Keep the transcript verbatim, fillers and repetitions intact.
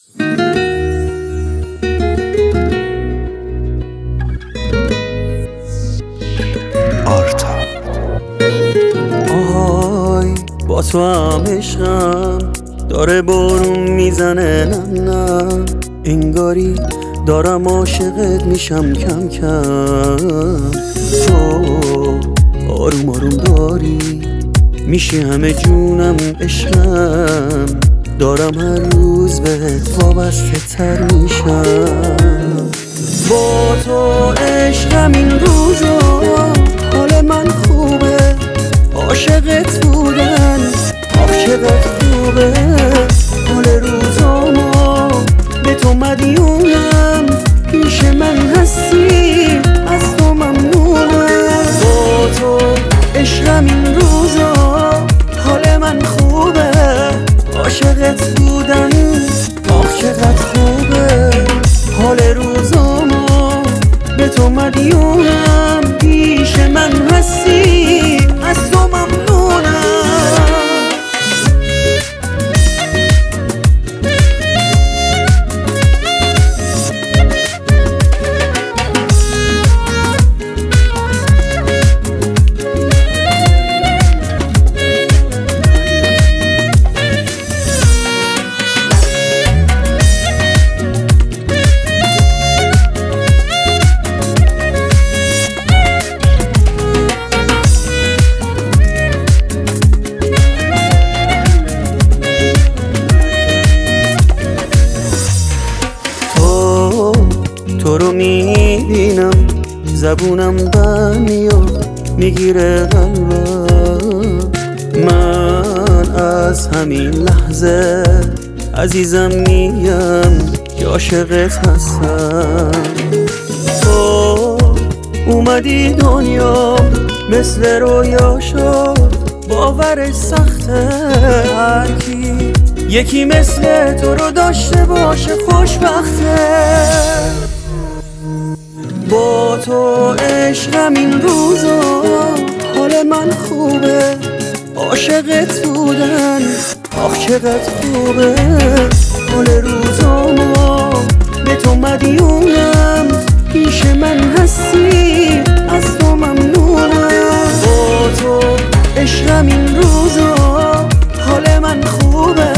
آرتا. آهای با تو هم عشقم داره بارون میزنه، نم نم انگاری دارم عاشقت میشم کم کم. تو آروم آروم داری میشی همه جونم، عشقم دارم هر روز بهت وابسته تر میشم. با تو عشقم این روزا حال من خوبه، عاشقت بودن آخ چقدر خوبه. حال روزامو به تو مدیونم، پیش من هستی از تو ممنونم. با تو عشقم این روزا حال من خوبه، عاشقت بودن آخ چقدر خوبه. حال روزامو به تو مدیونم، پیش من هستی از تو ممنونم. تو رو میبینم زبونم بند میاد میگیره قلبم. من از همین لحظه عزیزم میگم که عاشقت هستم. تو اومدی دنیا مثل رویا شد، باورش سخته هر کی یکی مثل تو رو داشته باشه خوشبخته. با تو عشقم این روزا حال من خوبه، عاشقت بودن آخ چقدر خوبه. حال روزامو به تو مدیونم، پیش من هستی از تو ممنونم. با تو عشقم این روزا حال من خوبه،